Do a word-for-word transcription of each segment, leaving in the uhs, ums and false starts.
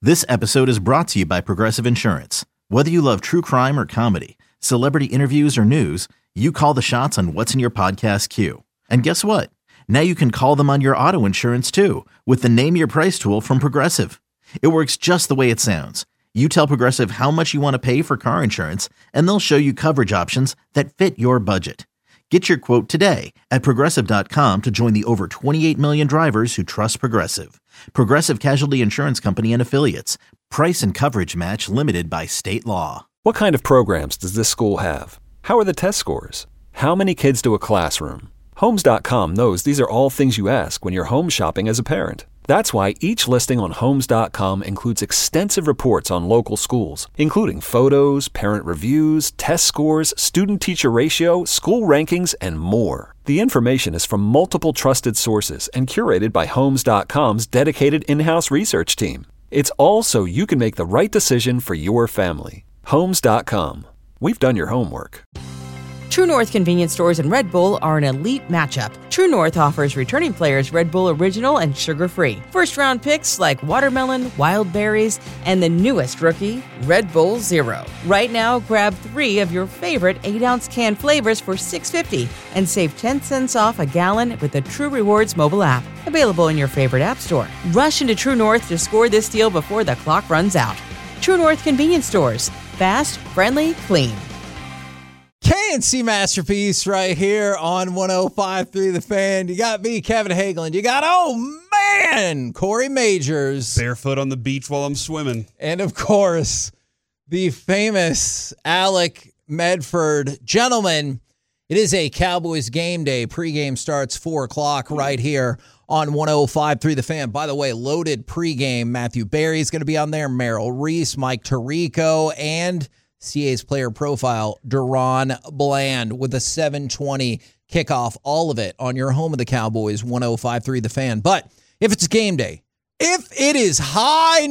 This episode is brought to you by Progressive Insurance. Whether you love true crime or comedy, celebrity interviews or news, you call the shots on what's in your podcast queue. And guess what? Now you can call them on your auto insurance too with the Name Your Price tool from Progressive. It works just the way it sounds. You tell Progressive how much you want to pay for car insurance, and they'll show you coverage options that fit your budget. Get your quote today at Progressive dot com to join the over twenty-eight million drivers who trust Progressive. Progressive Casualty Insurance Company and Affiliates. Price and coverage match limited by state law. What kind of programs does this school have? How are the test scores? How many kids to a classroom? Homes dot com knows these are all things you ask when you're home shopping as a parent. That's why each listing on Homes dot com includes extensive reports on local schools, including photos, parent reviews, test scores, student-teacher ratio, school rankings, and more. The information is from multiple trusted sources and curated by Homes dot com's dedicated in-house research team. It's all so you can make the right decision for your family. Homes dot com. We've done your homework. True North convenience stores and Red Bull are an elite matchup. True North offers returning players Red Bull Original and sugar-free. First-round picks like watermelon, wild berries, and the newest rookie, Red Bull Zero. Right now, grab three of your favorite eight-ounce can flavors for six dollars and fifty cents and save ten cents off a gallon with the True Rewards mobile app. Available in your favorite app store. Rush into True North to score this deal before the clock runs out. True North convenience stores. Fast, friendly, clean. K and C Masterpiece right here on one oh five point three The Fan. You got me, Kevin Hageland. You got, oh man, Corey Majors. Barefoot on the beach while I'm swimming. And of course, the famous Alec Medford. Gentlemen, it is a Cowboys game day. Pregame starts four o'clock right here on one oh five point three The Fan. By the way, loaded pregame. Matthew Berry's going to be on there. Merrill Reese, Mike Tirico, and C A's player profile, Deron Bland, with a seven twenty kickoff. All of it on your home of the Cowboys, one oh five point three The Fan. But if it's game day, if it is high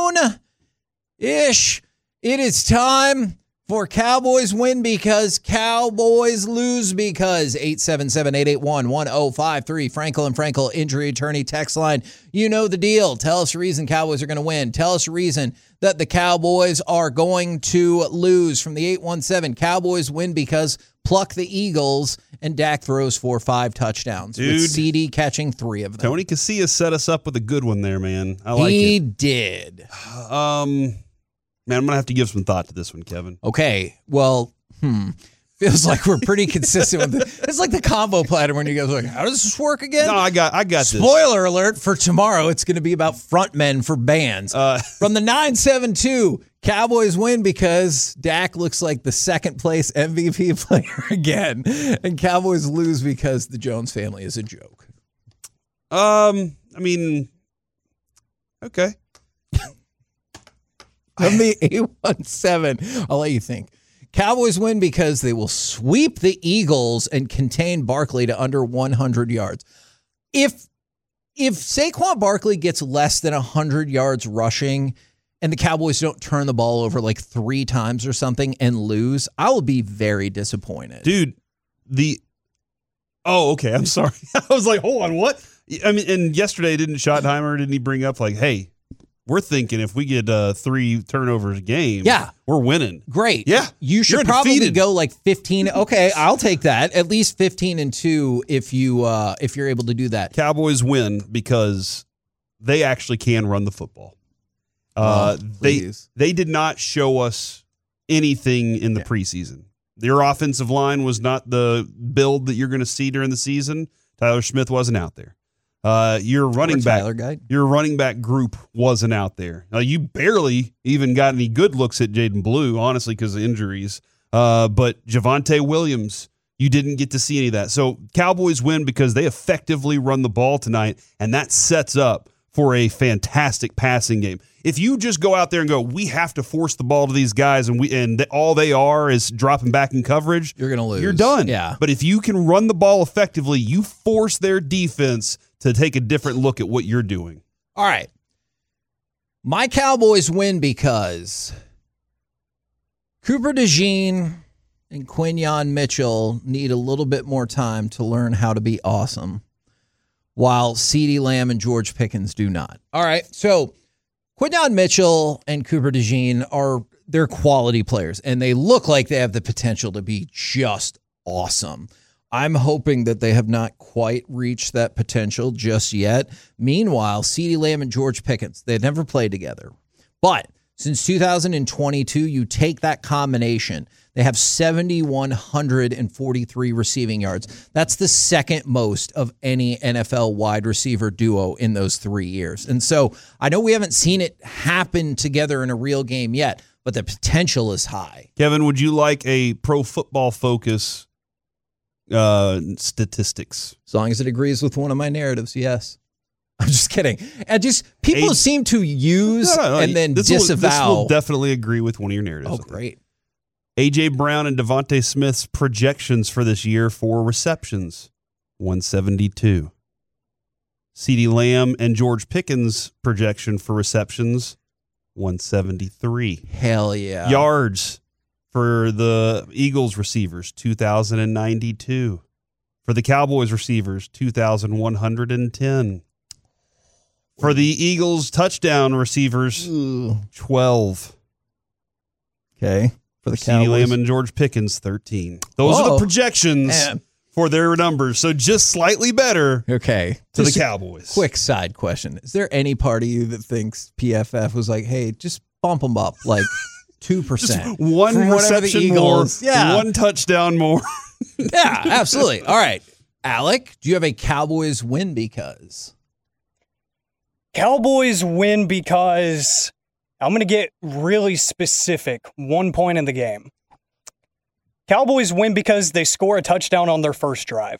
noon-ish, it is time for Cowboys win because Cowboys lose because. Eight seven seven, eight eight one, one oh five three. Frankel and Frankel injury attorney text line. You know the deal. Tell us the reason Cowboys are going to win. Tell us the reason that the Cowboys are going to lose. From the eight one seven, Cowboys win because pluck the Eagles, and Dak throws for five touchdowns. Dude, with C D catching three of them. Tony Casillas set us up with a good one there, man. I like he it. He did. Um, man, I'm going to have to give some thought to this one, Kevin. Okay, well, hmm. Feels like we're pretty consistent with it. It's like the combo platter when you guys are like, how does this work again? No, I got I got this. Spoiler alert for tomorrow, it's going to be about frontmen for bands. Uh, From the nine seven two, Cowboys win because Dak looks like the second place M V P player again. And Cowboys lose because the Jones family is a joke. Um, I mean, okay. From the eight one seven, I'll let you think. Cowboys win because they will sweep the Eagles and contain Barkley to under one hundred yards. If if Saquon Barkley gets less than one hundred yards rushing and the Cowboys don't turn the ball over like three times or something and lose, I will be very disappointed. Dude, the Oh, okay, I'm sorry. I was like, hold on, what? I mean, and yesterday didn't Schottenheimer, didn't he bring up like, hey, we're thinking if we get uh, three turnovers a game, yeah, we're winning. Great. Yeah. You should probably go like fifteen. Okay, I'll take that. At least fifteen and two if you uh, if you're able to do that. Cowboys win because they actually can run the football. Uh, oh, they they did not show us anything in the yeah. preseason. Their offensive line was not the build that you're going to see during the season. Tyler Smith wasn't out there. Uh, your running back, your running back group wasn't out there. Now, you barely even got any good looks at Jaden Blue, honestly, because of injuries. Uh, but Javonte Williams, you didn't get to see any of that. So Cowboys win because they effectively run the ball tonight, and that sets up for a fantastic passing game. If you just go out there and go, we have to force the ball to these guys, and we and all they are is dropping back in coverage, you're going to lose. You're done. Yeah. But if you can run the ball effectively, you force their defense to take a different look at what you're doing. All right. My Cowboys win because Cooper DeJean and Quinyon Mitchell need a little bit more time to learn how to be awesome, while CeeDee Lamb and George Pickens do not. All right, so Quinton Mitchell and Cooper DeJean are they're quality players, and they look like they have the potential to be just awesome. I'm hoping that they have not quite reached that potential just yet. Meanwhile, CeeDee Lamb and George Pickens, they've never played together. But since two thousand twenty-two, you take that combination, they have seven thousand one hundred forty-three receiving yards. That's the second most of any N F L wide receiver duo in those three years. And so I know we haven't seen it happen together in a real game yet, but the potential is high. Kevin, would you like a Pro Football Focus uh, statistics? As long as it agrees with one of my narratives, yes. I'm just kidding. And just people A- seem to use no, no, no. and then this disavow. Will, this will definitely agree with one of your narratives. Oh, great. A J. Brown and Devontae Smith's projections for this year for receptions, one seventy-two. CeeDee Lamb and George Pickens' projection for receptions, one seventy-three. Hell yeah. Yards for the Eagles receivers, two thousand ninety-two. For the Cowboys receivers, two thousand one hundred ten. For the Eagles touchdown receivers, Ooh. twelve. Okay. For the CeeDee Cowboys. Lamb and George Pickens, thirteen. Those Whoa. are the projections Man. for their numbers. So just slightly better Okay. to Just the Cowboys. Quick side question. Is there any part of you that thinks P F F was like, hey, just bump them up like two percent? Just one From whatever the reception more, Eagles- yeah. one touchdown more. Yeah, absolutely. All right. Alec, do you have a Cowboys win because? Cowboys win because I'm going to get really specific. One point in the game. Cowboys win because they score a touchdown on their first drive.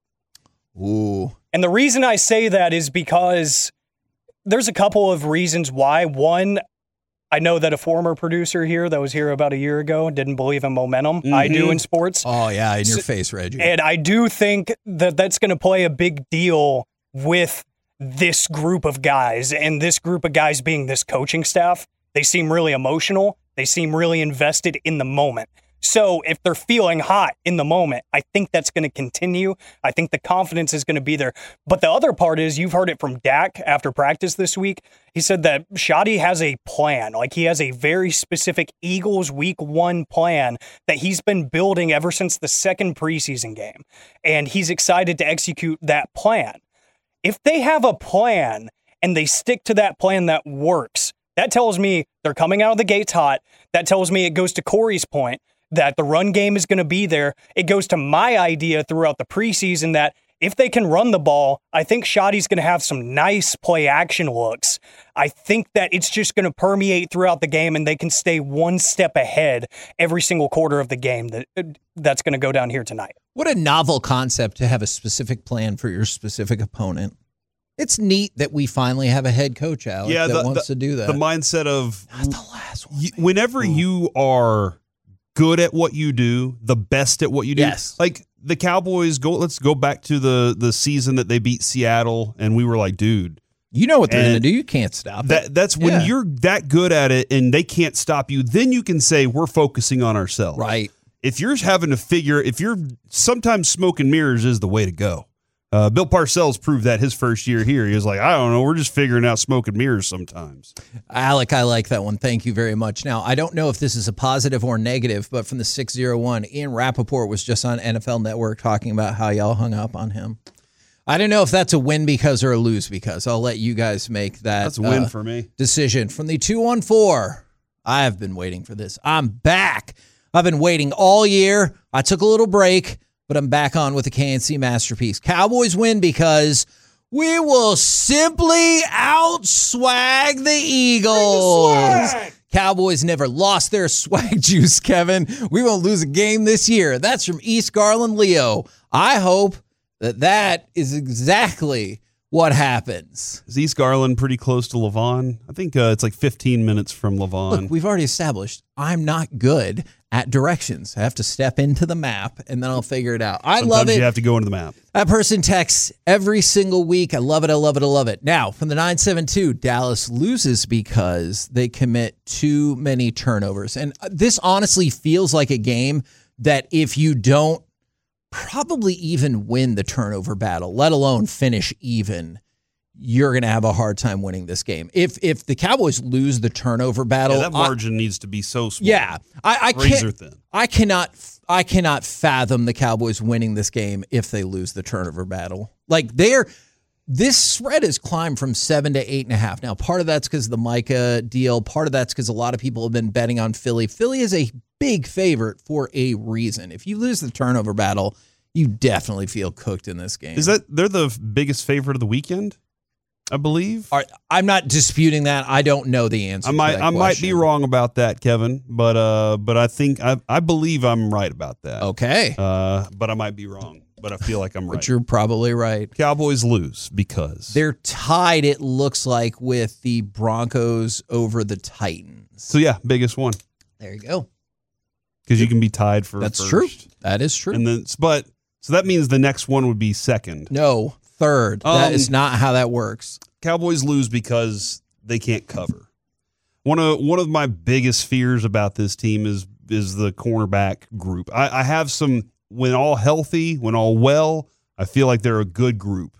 Ooh. And the reason I say that is because there's a couple of reasons why. One, I know that a former producer here that was here about a year ago didn't believe in momentum. Mm-hmm. I do in sports. Oh, yeah, in your so, face, Reggie. And I do think that that's going to play a big deal with this group of guys, and this group of guys being this coaching staff. They seem really emotional. They seem really invested in the moment. So if they're feeling hot in the moment, I think that's going to continue. I think the confidence is going to be there. But the other part is, you've heard it from Dak after practice this week. He said that Shoddy has a plan. Like, he has a very specific Eagles week one plan that he's been building ever since the second preseason game. And he's excited to execute that plan. If they have a plan and they stick to that plan that works, that tells me they're coming out of the gates hot. That tells me it goes to Corey's point that the run game is going to be there. It goes to my idea throughout the preseason that if they can run the ball, I think Shoddy's going to have some nice play action looks. I think that it's just going to permeate throughout the game and they can stay one step ahead every single quarter of the game that that's going to go down here tonight. What a novel concept to have a specific plan for your specific opponent. It's neat that we finally have a head coach out yeah, that the, wants the, to do that. The mindset of Not the last one. You, whenever Ooh. you are good at what you do, the best at what you do. Yes. Like the Cowboys, go. Let's go back to the the season that they beat Seattle, and we were like, dude, you know what they're going to do. You can't stop that, it. That's when yeah. you're that good at it, and they can't stop you. Then you can say we're focusing on ourselves. Right. If you're having to figure, if you're sometimes smoke and mirrors is the way to go. Uh, Bill Parcells proved that his first year here. He was like, I don't know, we're just figuring out smoke and mirrors sometimes. Alec, I like that one. Thank you very much. Now, I don't know if this is a positive or negative, but from the six oh one, Ian Rappaport was just on N F L Network talking about how y'all hung up on him. I don't know if that's a win because or a lose because. I'll let you guys make that That's a win uh, for me. decision. From the two one four, I have been waiting for this. I'm back. I've been waiting all year. I took a little break, but I'm back on with the K N C Masterpiece. Cowboys win because we will simply outswag the Eagles. Cowboys never lost their swag juice, Kevin. We won't lose a game this year. That's from East Garland Leo. I hope that that is exactly what happens. Is East Garland pretty close to Lavon? I think uh, it's like fifteen minutes from Lavon. Look, we've already established I'm not good at directions. I have to step into the map, and then I'll figure it out. I Sometimes love it. You have to go into the map. That person texts every single week. I love it. I love it. I love it. Now, from the nine seven two, Dallas loses because they commit too many turnovers. And this honestly feels like a game that if you don't probably even win the turnover battle, let alone finish even, you're going to have a hard time winning this game. If if the Cowboys lose the turnover battle, Yeah, that margin I, needs to be so small. Yeah, I, I razor can't. thin. I cannot. I cannot fathom the Cowboys winning this game if they lose the turnover battle. Like they're. This spread has climbed from seven to eight and a half. Now, part of that's because of the Micah deal. Part of that's because a lot of people have been betting on Philly. Philly is a big favorite for a reason. If you lose the turnover battle, you definitely feel cooked in this game. Is that they're the biggest favorite of the weekend? I believe. Are, I'm not disputing that. I don't know the answer. I might. to that I might be question. wrong about that, Kevin. But uh, but I think I I believe I'm right about that. Okay. Uh, but I might be wrong. But I feel like I'm right. But you're probably right. Cowboys lose because They're tied, it looks like, with the Broncos over the Titans. So yeah, biggest one. There you go. Because you can be tied for That's first. true. That is true. And then, but so that means the next one would be second. No, third. Um, that is not how that works. Cowboys lose because they can't cover. One of one of my biggest fears about this team is is the cornerback group. I, I have some. When all healthy, when all well, I feel like they're a good group.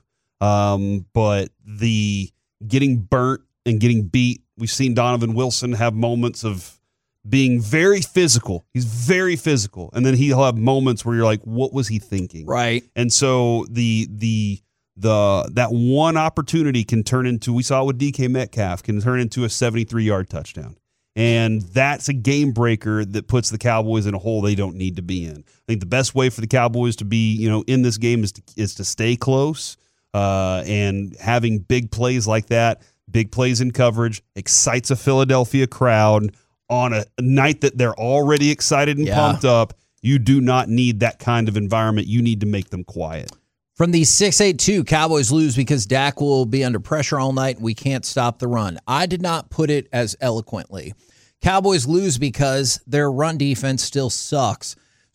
Um, but the getting burnt and getting beat, we've seen Donovan Wilson have moments of being very physical. He's very physical. And then he'll have moments where you're like, what was he thinking? Right. And so the the the that one opportunity can turn into, we saw it with D K Metcalf, can turn into a seventy-three-yard touchdown. And that's a game breaker that puts the Cowboys in a hole they don't need to be in. I think the best way for the Cowboys to be, you know, in this game is to is to stay close. Uh, and having big plays like that, big plays in coverage, excites a Philadelphia crowd on a night that they're already excited and Yeah. pumped up. You do not need that kind of environment. You need to make them quiet. From the six eight two, Cowboys lose because Dak will be under pressure all night and we can't stop the run. I did not put it as eloquently. Cowboys lose because their run defense still sucks.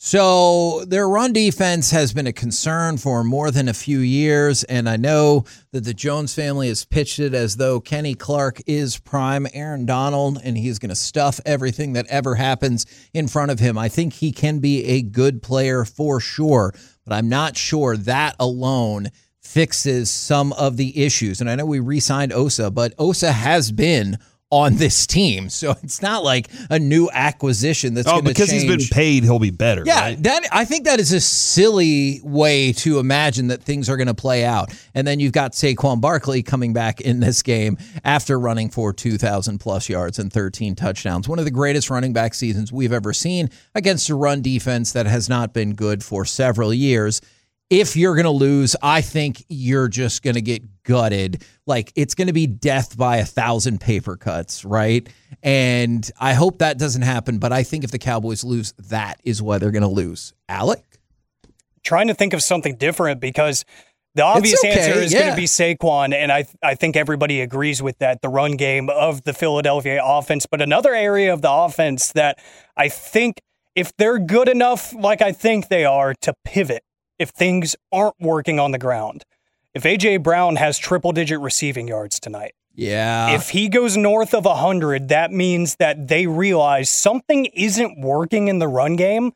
So their run defense has been a concern for more than a few years, and I know that the Jones family has pitched it as though Kenny Clark is prime Aaron Donald, and he's going to stuff everything that ever happens in front of him. I think he can be a good player for sure, but I'm not sure that alone fixes some of the issues. And I know we re-signed Osa, but Osa has been on this team, so it's not like a new acquisition that's Oh, going to because change. he's been paid, he'll be better. Yeah, right? that I think that is a silly way to imagine that things are going to play out. And then you've got Saquon Barkley coming back in this game after running for two thousand plus yards and thirteen touchdowns. One of the greatest running back seasons we've ever seen against a run defense that has not been good for several years. If you're going to lose, I think you're just going to get gutted. Like, it's going to be death by a thousand paper cuts, right? And I hope that doesn't happen, but I think if the Cowboys lose, that is why they're going to lose. Alec? Trying to think of something different because the obvious okay, answer is yeah. going to be Saquon, and I I think everybody agrees with that, the run game of the Philadelphia offense. But another area of the offense that I think if they're good enough, like I think they are, to pivot, if things aren't working on the ground. If A J. Brown has triple-digit receiving yards tonight, Yeah. if he goes north of one hundred, that means that they realize something isn't working in the run game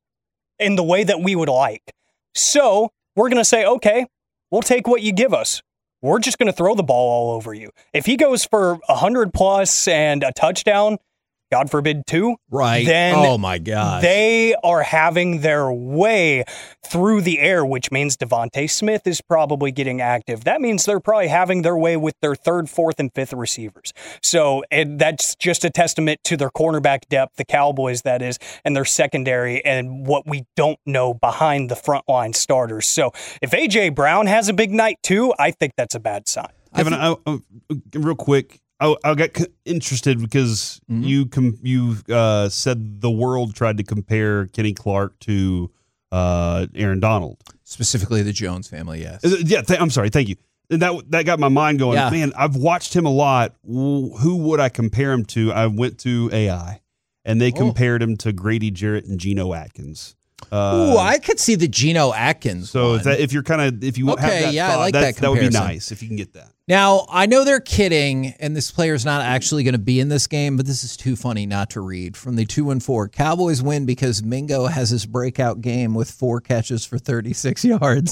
in the way that we would like. So we're going to say, okay, we'll take what you give us. We're just going to throw the ball all over you. If he goes for one hundred plus and a touchdown, God forbid two, Right. then oh, my God. they are having their way through the air, which means Devontae Smith is probably getting active. That means they're probably having their way with their third, fourth, and fifth receivers. So and that's just a testament to their cornerback depth, the Cowboys, that is, and their secondary and what we don't know behind the frontline starters. So if A J. Brown has a big night too, I think that's a bad sign. Kevin, I I, I, real quick, I, I got c- interested because Mhm. you com- you uh, said the world tried to compare Kenny Clark to uh, Aaron Donald. Specifically the Jones family, yes. Is it- Yeah, th- I'm sorry. Thank you. And that that got my mind going. Yeah. Man, I've watched him a lot. W- Who would I compare him to? I went to A I, and they Oh. compared him to Grady Jarrett and Geno Atkins. Uh, Ooh, I could see the Geno Atkins so one. if, that, if you're kind of if you have Okay, that yeah, I thought, like that's- that that would be comparison. nice if you can get that. Now, I know they're kidding, and this player's not actually going to be in this game, but this is too funny not to read. From the two and four, Cowboys win because Mingo has his breakout game with four catches for thirty-six yards.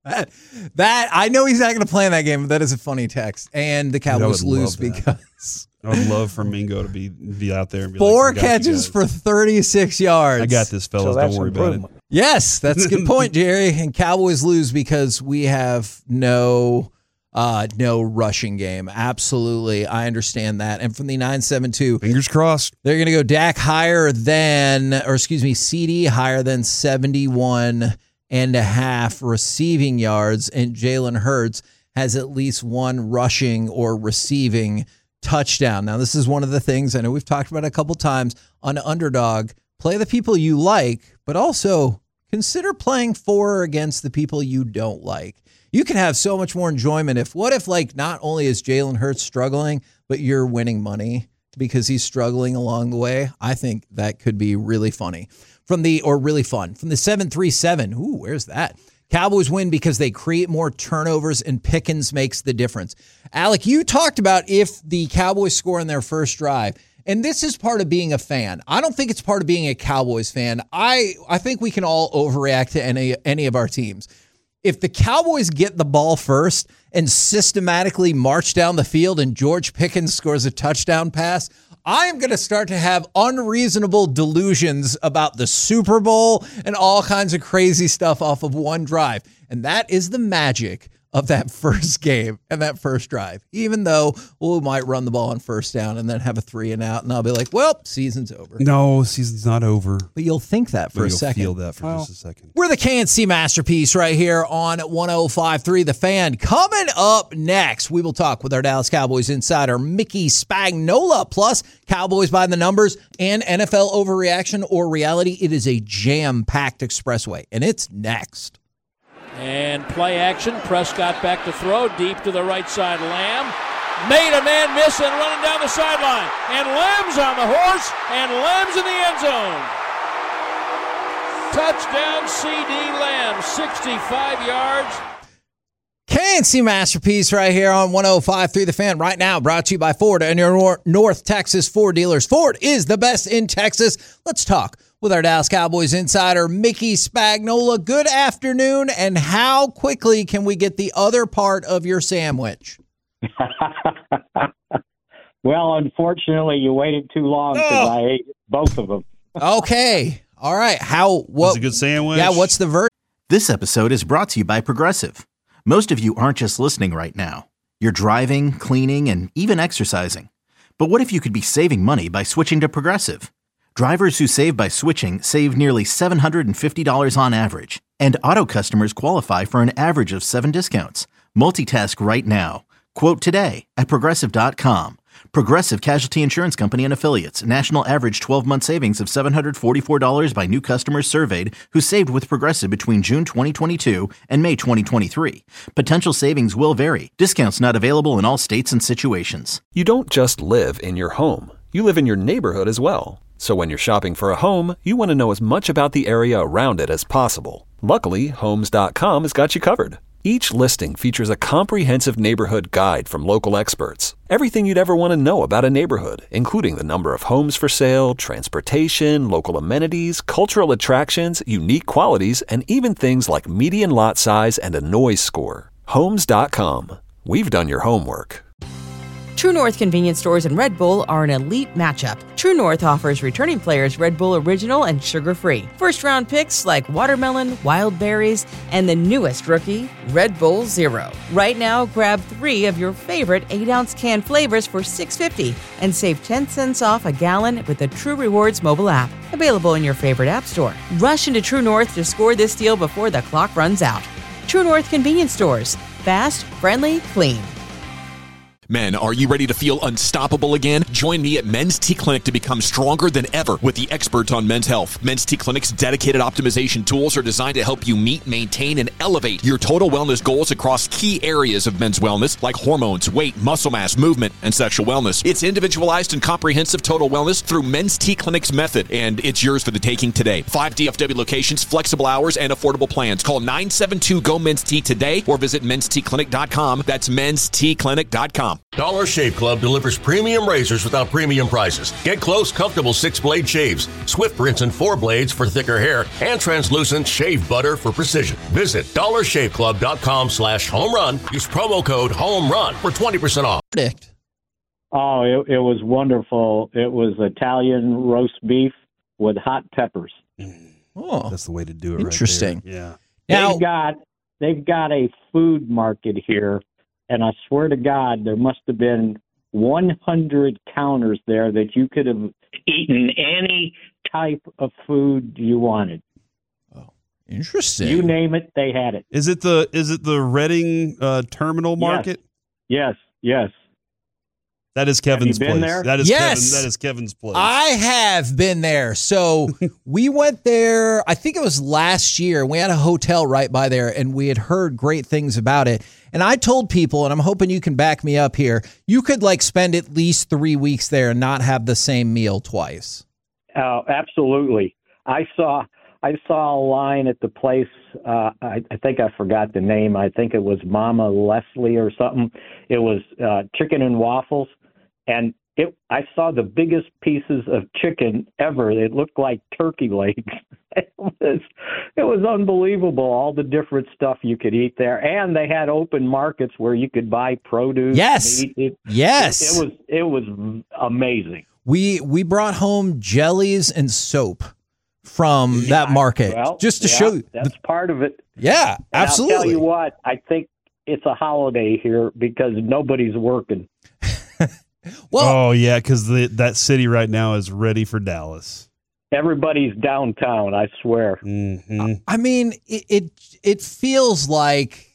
that, that I know he's not going to play in that game, but that is a funny text. And the Cowboys lose because I would love for Mingo to be be out there and be four like, catches for thirty-six yards. I got this, fellas. So Don't worry about it. Yes, that's a good point, Jerry. And Cowboys lose because we have no uh, no rushing game. Absolutely. I understand that. And from the nine seven two, fingers crossed. They're going to go Dak higher than, or excuse me, C D higher than seventy-one and a half receiving yards, and Jalen Hurts has at least one rushing or receiving touchdown. Now, this is one of the things I know we've talked about a couple times on Underdog. Play the people you like, but also consider playing for or against the people you don't like. You can have so much more enjoyment if, what if, like, not only is Jalen Hurts struggling, but you're winning money because he's struggling along the way? I think that could be really funny. From the, or really fun. From the seven three seven, ooh, where's that? Cowboys win because they create more turnovers and Pickens makes the difference. Alec, you talked about if the Cowboys score in their first drive, and this is part of being a fan. I don't think it's part of being a Cowboys fan. I, I think we can all overreact to any, any of our teams. If the Cowboys get the ball first and systematically march down the field and George Pickens scores a touchdown pass, I am going to start to have unreasonable delusions about the Super Bowl and all kinds of crazy stuff off of one drive. And that is the magic of that first game and that first drive, even though well, we might run the ball on first down and then have a three and out. And I'll be like, well, season's over. No, season's not over. But you'll think that for but a you'll second. feel that for well, just a second. We're the K N C Masterpiece right here on one oh five three The Fan. Coming up next, we will talk with our Dallas Cowboys insider, Mickey Spagnola, plus Cowboys by the numbers and N F L overreaction or reality. It is a jam-packed expressway, and it's next. And play action. Prescott back to throw. Deep to the right side. Lamb made a man miss and running down the sideline. And Lamb's on the horse. And Lamb's in the end zone. Touchdown C D Lamb. sixty-five yards. K N C Masterpiece right here on one oh five three The Fan. Right now brought to you by Ford and your North Texas Ford dealers. Ford is the best in Texas. Let's talk with our Dallas Cowboys insider, Mickey Spagnola. Good afternoon, and how quickly can we get the other part of your sandwich? Well, unfortunately, you waited too long because oh. I ate both of them. Okay. All right. How? What? Was it a good sandwich? Yeah, what's the verdict? This episode is brought to you by Progressive. Most of you aren't just listening right now. You're driving, cleaning, and even exercising. But what if you could be saving money by switching to Progressive? Drivers who save by switching save nearly seven hundred fifty dollars on average. And auto customers qualify for an average of seven discounts. Multitask right now. Quote today at Progressive dot com. Progressive Casualty Insurance Company and Affiliates. National average twelve-month savings of seven hundred forty-four dollars by new customers surveyed who saved with Progressive between June twenty twenty-two and May twenty twenty-three. Potential savings will vary. Discounts not available in all states and situations. You don't just live in your home. You live in your neighborhood as well. So when you're shopping for a home, you want to know as much about the area around it as possible. Luckily, Homes dot com has got you covered. Each listing features a comprehensive neighborhood guide from local experts. Everything you'd ever want to know about a neighborhood, including the number of homes for sale, transportation, local amenities, cultural attractions, unique qualities, and even things like median lot size and a noise score. Homes dot com. We've done your homework. True North convenience stores and Red Bull are an elite matchup. True North offers returning players Red Bull Original and sugar-free. First-round picks like watermelon, wild berries, and the newest rookie, Red Bull Zero. Right now, grab three of your favorite eight-ounce can flavors for six dollars and fifty cents and save ten cents off a gallon with the True Rewards mobile app. Available in your favorite app store. Rush into True North to score this deal before the clock runs out. True North convenience stores. Fast, friendly, clean. Men, are you ready to feel unstoppable again? Join me at Men's T Clinic to become stronger than ever with the experts on men's health. Men's T Clinic's dedicated optimization tools are designed to help you meet, maintain, and elevate your total wellness goals across key areas of men's wellness like hormones, weight, muscle mass, movement, and sexual wellness. It's individualized and comprehensive total wellness through Men's T Clinic's method, and it's yours for the taking today. Five D F W locations, flexible hours, and affordable plans. Call nine seven two, G O, Men's T today or visit Men's T Clinic dot com. That's Men's T Clinic dot com. Dollar Shave Club delivers premium razors without premium prices. Get close, comfortable six-blade shaves, swift rinse and four blades for thicker hair, and translucent shave butter for precision. Visit dollar shave club dot com slash home run. Use promo code HOMERUN for twenty percent off. Oh, it, it was wonderful. It was Italian roast beef with hot peppers. Oh, that's the way to do it. Interesting. Right there. Yeah. Now, they've got they've got a food market here, and I swear to God, there must have been one hundred counters there that you could have eaten any type of food you wanted. Oh, interesting. You name it, they had it. Is it the is it the Reading uh, Terminal Market? Yes, yes. That is Kevin's Have you been place. there? That is Yes. Kevin, that is Kevin's place. I have been there. So we went there, I think it was last year. We had a hotel right by there, and we had heard great things about it. And I told people, and I'm hoping you can back me up here, you could like spend at least three weeks there and not have the same meal twice. Uh, absolutely. I saw I saw a line at the place. Uh, I, I think I forgot the name. I think it was Mama Leslie or something. It was uh, chicken and waffles, and it. I saw the biggest pieces of chicken ever. It looked like turkey legs. It was it was unbelievable. All the different stuff you could eat there, and they had open markets where you could buy produce. Yes, meat. It, yes. It, it was it was amazing. We we brought home jellies and soap from that market Well, just to yeah, show you. That's part of it. Yeah, And absolutely. I'll tell you what, I think it's a holiday here because nobody's working. Well, oh yeah, because that city right now is ready for Dallas. Everybody's downtown, I swear. Mm-hmm. I mean, it, it it feels like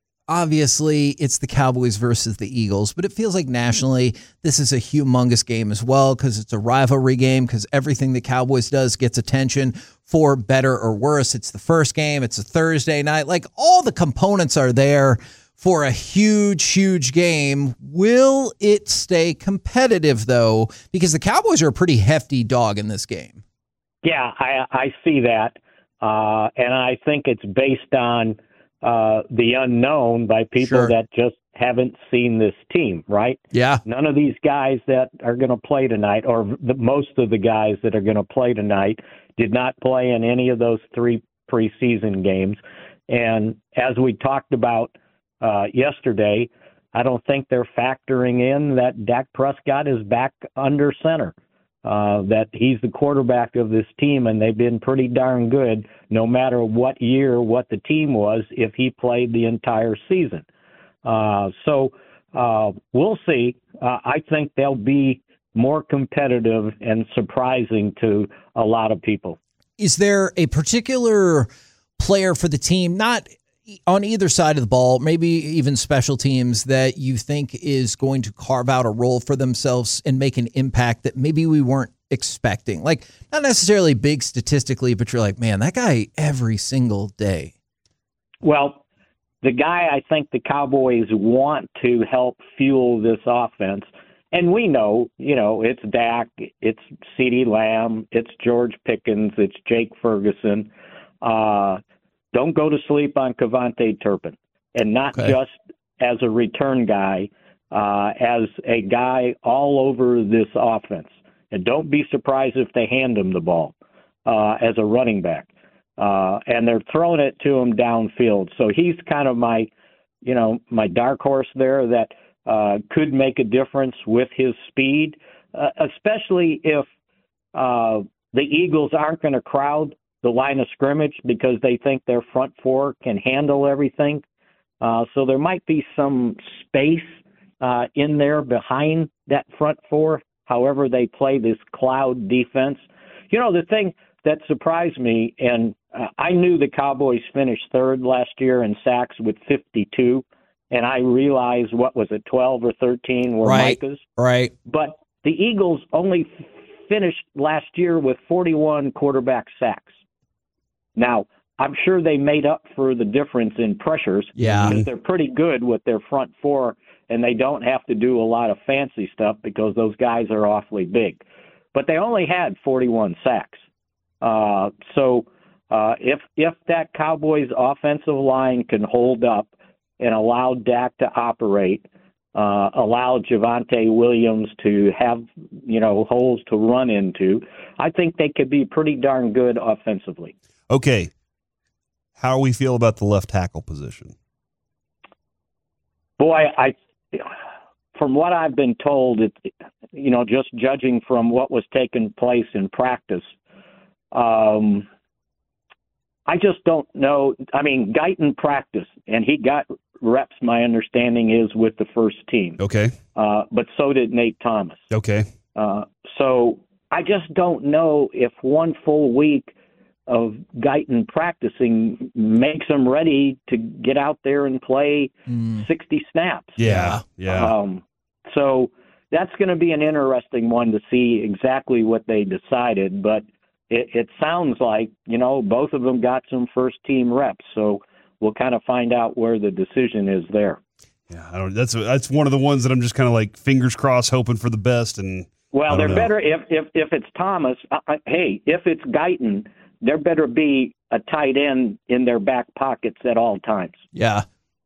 obviously it's the Cowboys versus the Eagles, but it feels like nationally this is a humongous game as well because it's a rivalry game because everything the Cowboys does gets attention for better or worse. It's the first game. It's a Thursday night. Like all the components are there for a huge, huge game. Will it stay competitive though? Because the Cowboys are a pretty hefty dog in this game. Yeah, I, I see that. Uh, and I think it's based on uh, the unknown by people Sure. that just haven't seen this team, right? Yeah. None of these guys that are going to play tonight, or the, most of the guys that are going to play tonight, did not play in any of those three preseason games. And as we talked about uh, yesterday, I don't think they're factoring in that Dak Prescott is back under center. Uh, that he's the quarterback of this team, and they've been pretty darn good no matter what year, what the team was, if he played the entire season. Uh, so uh, we'll see. Uh, I think they'll be more competitive and surprising to a lot of people. Is there a particular player for the team, not on either side of the ball, maybe even special teams, that you think is going to carve out a role for themselves and make an impact that maybe we weren't expecting? Like, not necessarily big statistically, but you're like, man, that guy every single day. Well, the guy I think the Cowboys want to help fuel this offense, and we know, you know, it's Dak, it's CeeDee Lamb, it's George Pickens, it's Jake Ferguson. Uh, don't go to sleep on Kevontae Turpin, and not Okay. just as a return guy, uh, as a guy all over this offense. And don't be surprised if they hand him the ball uh, as a running back. Uh, and they're throwing it to him downfield. So he's kind of my, you know, my dark horse there that uh, could make a difference with his speed, uh, especially if uh, the Eagles aren't going to crowd the line of scrimmage because they think their front four can handle everything. Uh, so there might be some space uh, in there behind that front four, however they play this cloud defense. You know, the thing that surprised me, and uh, I knew the Cowboys finished third last year in sacks with fifty-two, and I realized, what was it, twelve or thirteen were Right. Micah's. Right. But the Eagles only f- finished last year with forty-one quarterback sacks. Now, I'm sure they made up for the difference in pressures Yeah. because they're pretty good with their front four, and they don't have to do a lot of fancy stuff because those guys are awfully big. But they only had forty-one sacks. Uh, so uh, if if that Cowboys offensive line can hold up and allow Dak to operate, uh, allow Javonte Williams to have, you know, holes to run into, I think they could be pretty darn good offensively. Okay. How do we feel about the left tackle position? Boy, I, from what I've been told, it, you know, just judging from what was taking place in practice, um, I just don't know. I mean, Guyton practiced, and he got reps, my understanding is, with the first team. Okay. Uh, but so did Nate Thomas. Okay. Uh, so I just don't know if one full week of Guyton practicing makes him ready to get out there and play mm. sixty snaps. Yeah, yeah. Um, so that's going to be an interesting one to see exactly what they decided, but it, it sounds like, you know, both of them got some first-team reps, so we'll kind of find out where the decision is there. Yeah, I don't. That's that's one of the ones that I'm just kind of like fingers crossed, hoping for the best. And well, they're know. better if if if it's Thomas. Uh, hey, if it's Guyton, there better be a tight end in their back pockets at all times. Yeah,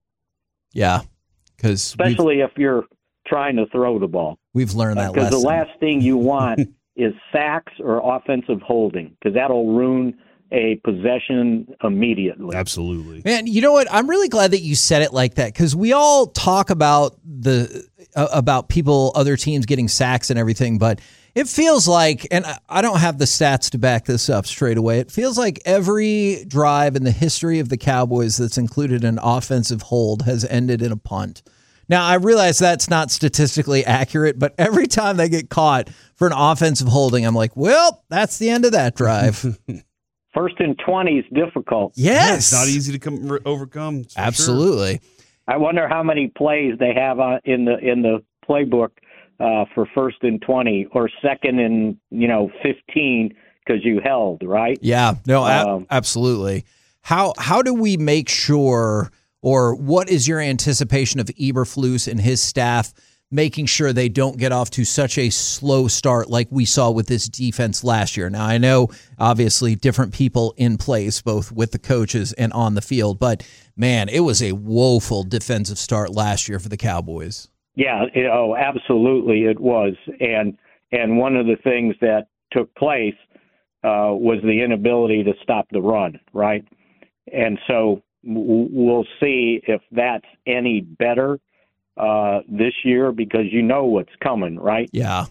yeah, because especially if you're trying to throw the ball. We've learned that because lesson. the last thing you want is sacks or offensive holding, because that'll ruin a possession immediately. Absolutely. Man, you know what? I'm really glad that you said it like that, because we all talk about the uh, about people, other teams getting sacks and everything, but it feels like, and I don't have the stats to back this up straight away, it feels like every drive in the history of the Cowboys that's included an offensive hold has ended in a punt. Now, I realize that's not statistically accurate, but every time they get caught for an offensive holding, I'm like, well, that's the end of that drive. First and twenty is difficult. Yes. Yeah, it's not easy to come, overcome. Absolutely. Sure. I wonder how many plays they have uh, in the in the playbook uh, for first and twenty or second and, you know, fifteen because you held, right? Yeah. No, um, a- absolutely. How how do we make sure, or what is your anticipation of Eberflus and his staff making sure they don't get off to such a slow start like we saw with this defense last year? Now, I know, obviously, different people in place, both with the coaches and on the field, but, man, it was a woeful defensive start last year for the Cowboys. Yeah, it, oh, absolutely it was. And and one of the things that took place uh, was the inability to stop the run, right? And so w- we'll see if that's any better uh, this year, because you know what's coming, right? Yeah.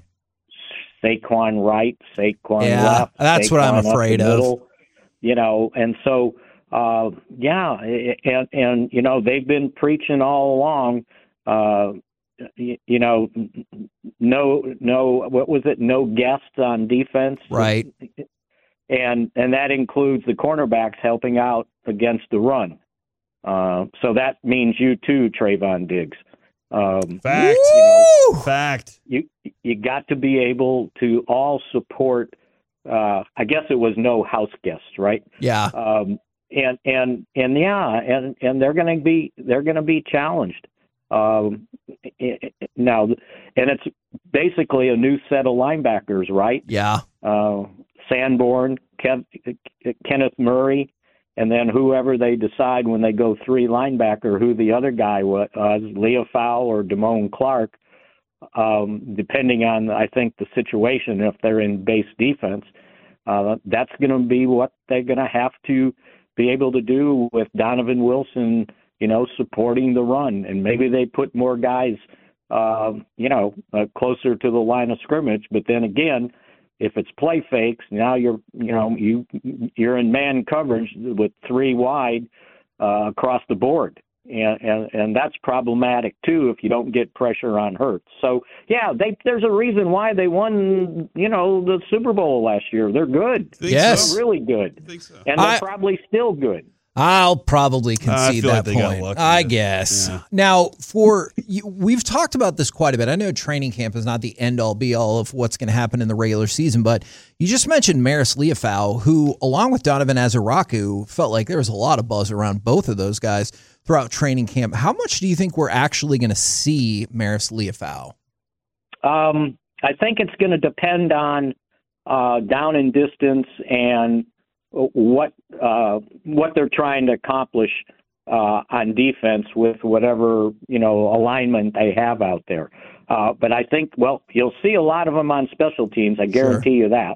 Saquon right, Saquon yeah, left. That's Saquon what I'm afraid of. Middle, you know, and so, uh, yeah, and, and, you know, they've been preaching all along, uh, you, you know, no, no, what was it? No guests on defense. Right. And, and that includes the cornerbacks helping out against the run. Uh, so that means you too, Trayvon Diggs. Um, Fact. You know, Fact. You you got to be able to all support. Uh, I guess it was no house guests, right? Yeah. Um, and and and yeah, and and they're going to be they're going to be challenged. Um, now, and it's basically a new set of linebackers, right? Yeah. Uh, Sanborn, Kev, Kenneth Murray. And then whoever they decide when they go three linebacker, who the other guy was, uh, Leofau or Damone Clark, um, depending on, I think, the situation, if they're in base defense, uh, that's going to be what they're going to have to be able to do with Donovan Wilson, you know, supporting the run. And maybe they put more guys, uh, you know, uh, closer to the line of scrimmage. But then again, if it's play fakes, now you're, you know, you you're in man coverage with three wide uh, across the board, and, and and that's problematic too if you don't get pressure on Hurts. So yeah, they there's a reason why they won, you know, the Super Bowl last year. They're good. Yes, they're really good, I think so. And they're I, probably still good. I'll probably concede uh, that like point. I guess. Yeah. Now, for you, we've talked about this quite a bit. I know training camp is not the end-all, be-all of what's going to happen in the regular season, but you just mentioned Maris Leofau, who, along with Donovan Azaraku, felt like there was a lot of buzz around both of those guys throughout training camp. How much do you think we're actually going to see Maris Leofau? Um, I think it's going to depend on uh, down and distance and what uh, what they're trying to accomplish uh, on defense with whatever, you know, alignment they have out there. Uh, but I think, well, you'll see a lot of them on special teams. I guarantee sure. you that.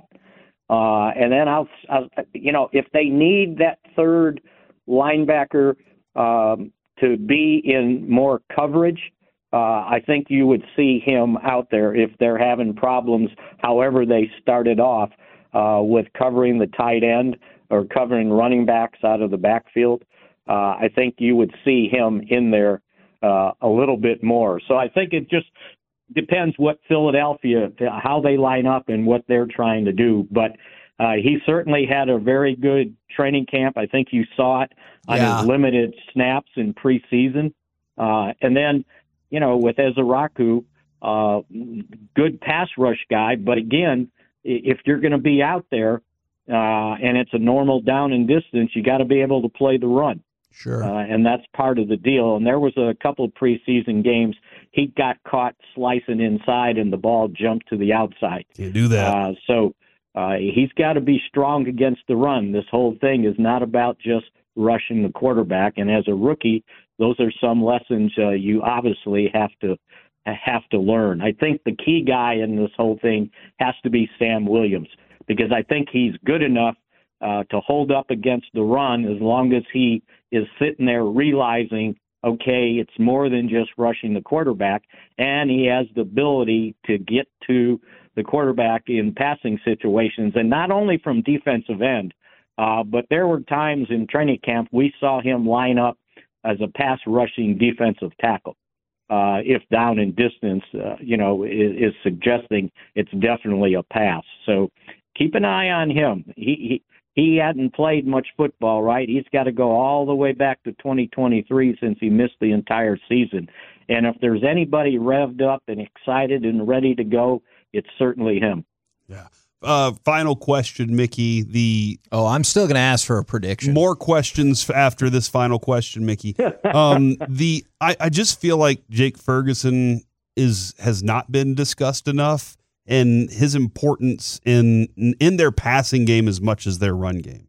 Uh, and then I'll, I'll, you know, if they need that third linebacker um, to be in more coverage, uh, I think you would see him out there if they're having problems, however they started off uh, with covering the tight end or covering running backs out of the backfield. Uh, I think you would see him in there uh, a little bit more. So I think it just depends what Philadelphia, how they line up and what they're trying to do. But uh, he certainly had a very good training camp. I think you saw it on yeah. his limited snaps in preseason. Uh, and then, you know, with Ezeraku, uh, good pass rush guy. But again, if you're going to be out there uh, and it's a normal down and distance, you got to be able to play the run. Sure. Uh, and that's part of the deal. And there was a couple of preseason games he got caught slicing inside and the ball jumped to the outside. Can't do that. Uh, so uh, he's got to be strong against the run. This whole thing is not about just rushing the quarterback. And as a rookie, those are some lessons uh, you obviously have to have to learn. I think the key guy in this whole thing has to be Sam Williams, because I think he's good enough uh, to hold up against the run as long as he is sitting there realizing, okay, it's more than just rushing the quarterback, and he has the ability to get to the quarterback in passing situations, and not only from defensive end, uh, but there were times in training camp we saw him line up as a pass rushing defensive tackle. Uh, if down in distance, uh, you know, is, is suggesting it's definitely a pass. So keep an eye on him. He, he he hadn't played much football, right? He's got to go all the way back to twenty twenty-three since he missed the entire season. And if there's anybody revved up and excited and ready to go, it's certainly him. Yeah. Uh, final question, Mickey. The oh, I'm still going to ask for a prediction. More questions after this final question, Mickey. um, the I, I just feel like Jake Ferguson is has not been discussed enough, and his importance in in their passing game as much as their run game.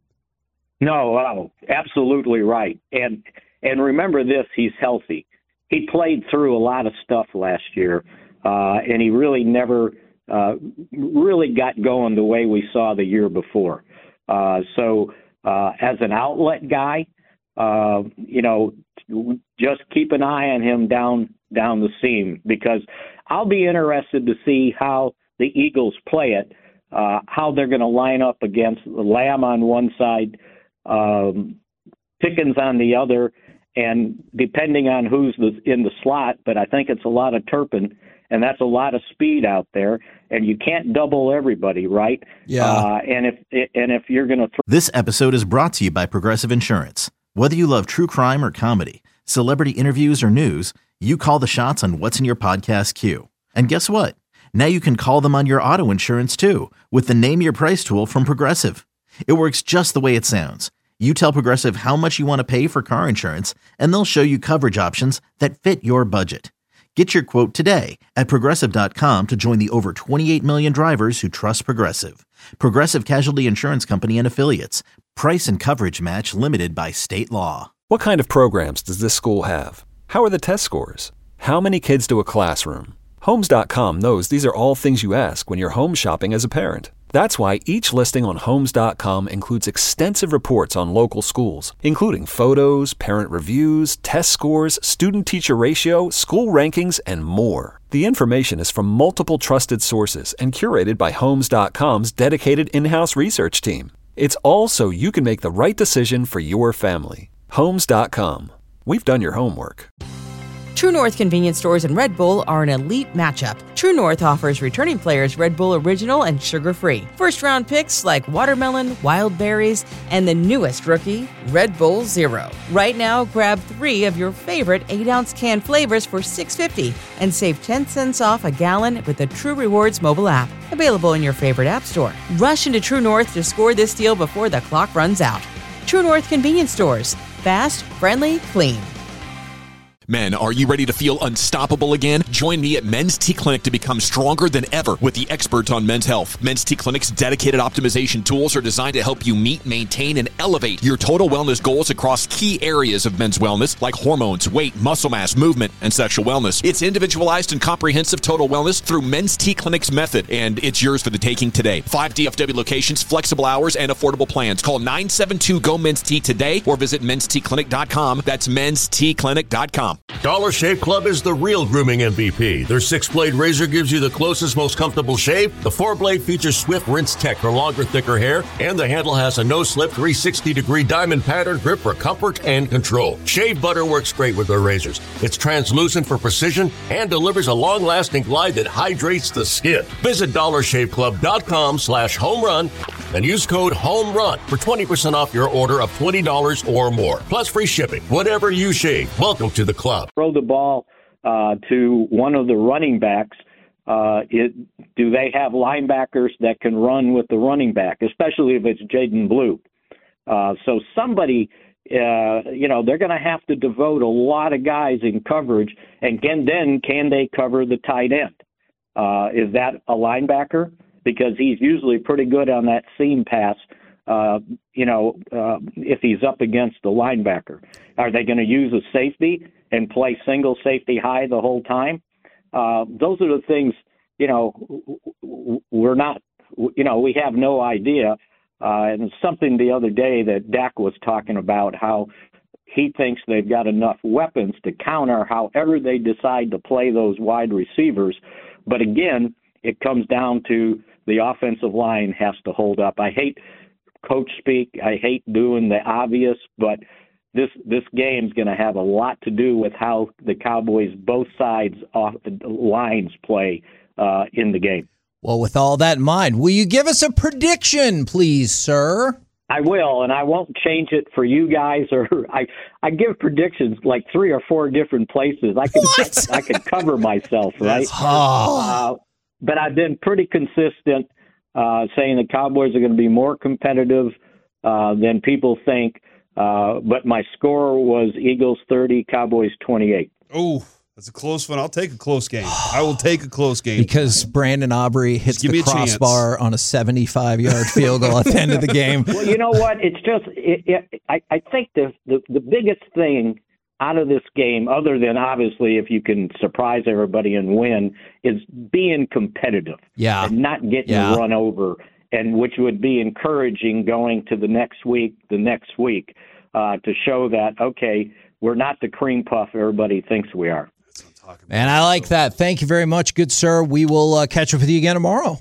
No, oh, absolutely right. And and remember this: he's healthy. He played through a lot of stuff last year, uh, and he really never. Uh, really got going the way we saw the year before. Uh, so uh, as an outlet guy, uh, you know, just keep an eye on him down down the seam, because I'll be interested to see how the Eagles play it, uh, how they're going to line up against Lamb on one side, um, Pickens on the other, and depending on who's the, in the slot, but I think it's a lot of Turpin, and that's a lot of speed out there, and you can't double everybody, right? Yeah. Uh, and if and if you're going to th- This episode is brought to you by Progressive Insurance. Whether you love true crime or comedy, celebrity interviews or news, you call the shots on what's in your podcast queue. And guess what? Now you can call them on your auto insurance too, with the Name Your Price tool from Progressive. It works just the way it sounds. You tell Progressive how much you want to pay for car insurance, and they'll show you coverage options that fit your budget. Get your quote today at Progressive dot com to join the over twenty-eight million drivers who trust Progressive. Progressive Casualty Insurance Company and Affiliates. Price and coverage match limited by state law. What kind of programs does this school have? How are the test scores? How many kids do a classroom? Homes dot com knows these are all things you ask when you're home shopping as a parent. That's why each listing on Homes dot com includes extensive reports on local schools, including photos, parent reviews, test scores, student-teacher ratio, school rankings, and more. The information is from multiple trusted sources and curated by Homes dot com's dedicated in-house research team. It's all so you can make the right decision for your family. Homes dot com. We've done your homework. True North convenience stores and Red Bull are an elite matchup. True North offers returning players Red Bull Original and sugar-free. First-round picks like watermelon, wild berries, and the newest rookie, Red Bull Zero. Right now, grab three of your favorite eight-ounce can flavors for six dollars and fifty cents and save ten cents off a gallon with the True Rewards mobile app. Available in your favorite app store. Rush into True North to score this deal before the clock runs out. True North convenience stores. Fast, friendly, clean. Men, are you ready to feel unstoppable again? Join me at Men's T Clinic to become stronger than ever with the experts on men's health. Men's T Clinic's dedicated optimization tools are designed to help you meet, maintain, and elevate your total wellness goals across key areas of men's wellness like hormones, weight, muscle mass, movement, and sexual wellness. It's individualized and comprehensive total wellness through Men's T Clinic's method, and it's yours for the taking today. Five D F W locations, flexible hours, and affordable plans. Call nine seven two, G O, Men's T today or visit mens t clinic dot com. That's mens t clinic dot com. Dollar Shave Club is the real grooming M V P. Their six-blade razor gives you the closest, most comfortable shave. The four-blade features Swift Rinse Tech for longer, thicker hair, and the handle has a no-slip three sixty degree diamond pattern grip for comfort and control. Shave butter works great with their razors. It's translucent for precision and delivers a long-lasting glide that hydrates the skin. Visit dollar shave club dot com slash home run and use code HOMERUN for twenty percent off your order of twenty dollars or more, plus free shipping. Whatever you shave, welcome to the club. Throw the ball uh, to one of the running backs. Uh, it, do they have linebackers that can run with the running back, especially if it's Jaden Blue? Uh, so somebody, uh, you know, they're going to have to devote a lot of guys in coverage, and can, then can they cover the tight end? Uh, is that a linebacker? Because he's usually pretty good on that seam pass, uh, you know, uh, if he's up against the linebacker. Are they going to use a safety and play single safety high the whole time? Uh, those are the things, you know, we're not, you know, we have no idea. Uh, and something the other day that Dak was talking about, how he thinks they've got enough weapons to counter however they decide to play those wide receivers. But again, it comes down to the offensive line has to hold up. I hate coach speak. I hate doing the obvious, but this this game's going to have a lot to do with how the Cowboys, both sides off lines play uh, in the game. Well, with all that in mind, will you give us a prediction, please, sir? I will, and I won't change it for you guys. Or I, I give predictions like three or four different places. I can I can cover myself, right? Oh. Uh, but I've been pretty consistent, uh, saying the Cowboys are going to be more competitive uh, than people think. Uh, but my score was Eagles thirty, Cowboys twenty-eight. Oh, that's a close one. I'll take a close game. I will take a close game. Because Brandon Aubrey hits the crossbar on a seventy-five-yard field goal at the end of the game. Well, you know what? It's just it, it, I, I think the, the the biggest thing out of this game, other than obviously if you can surprise everybody and win, is being competitive. Yeah. And not getting yeah. run over, and which would be encouraging going to the next week, the next week, uh, to show that, okay, we're not the cream puff everybody thinks we are. And I like that. Thank you very much, good sir. We will uh, catch up with you again tomorrow.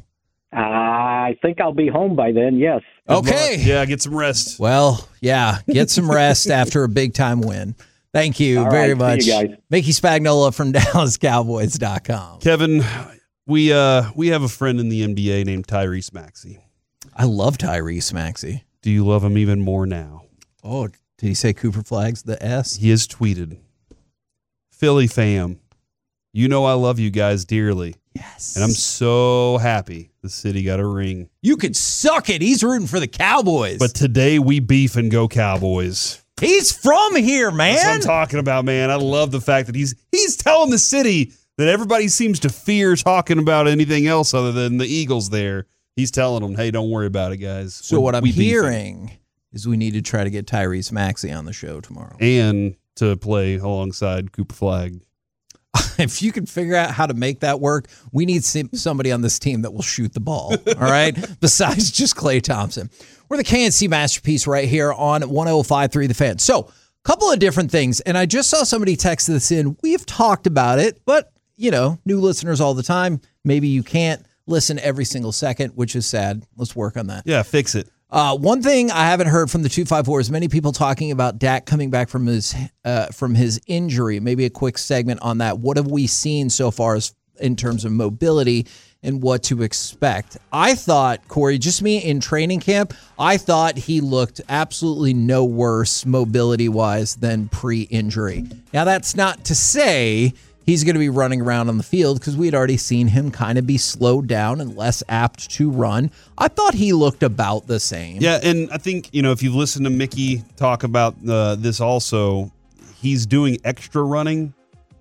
I think I'll be home by then, yes. Okay. Yeah, get some rest. Well, yeah, get some rest after a big-time win. Thank you All very right, much. see you guys. Mickey Spagnola from Dallas Cowboys dot com. Kevin, we uh we have a friend in the N B A named Tyrese Maxey. I love Tyrese Maxey. Do you love him even more now? Oh, did he say Cooper Flagg's the S? He has tweeted, Philly fam, you know I love you guys dearly. Yes. And I'm so happy the city got a ring. You could suck it. He's rooting for the Cowboys. But today we beef and go Cowboys. He's from here, man. That's what I'm talking about, man. I love the fact that he's he's telling the city that everybody seems to fear talking about anything else other than the Eagles there. He's telling them, hey, don't worry about it, guys. So We're, what I'm we hearing is we need to try to get Tyrese Maxey on the show tomorrow. And to play alongside Cooper Flagg. If you can figure out how to make that work, we need somebody on this team that will shoot the ball, all right? Besides just Klay Thompson. We're the K N C Masterpiece right here on one oh five point three The Fan. So, a couple of different things, and I just saw somebody text this in. We've talked about it, but, you know, new listeners all the time. Maybe you can't listen every single second, which is sad. Let's work on that. Yeah, fix it. Uh, one thing I haven't heard from the two five four is many people talking about Dak coming back from his uh, from his injury. Maybe a quick segment on that. What have we seen so far as in terms of mobility and what to expect? I thought, Corey, just me in training camp, I thought he looked absolutely no worse mobility-wise than pre-injury. Now, that's not to say he's going to be running around on the field because we had already seen him kind of be slowed down and less apt to run. I thought he looked about the same. Yeah, and I think, you know, if you've listened to Mickey talk about uh, this also, he's doing extra running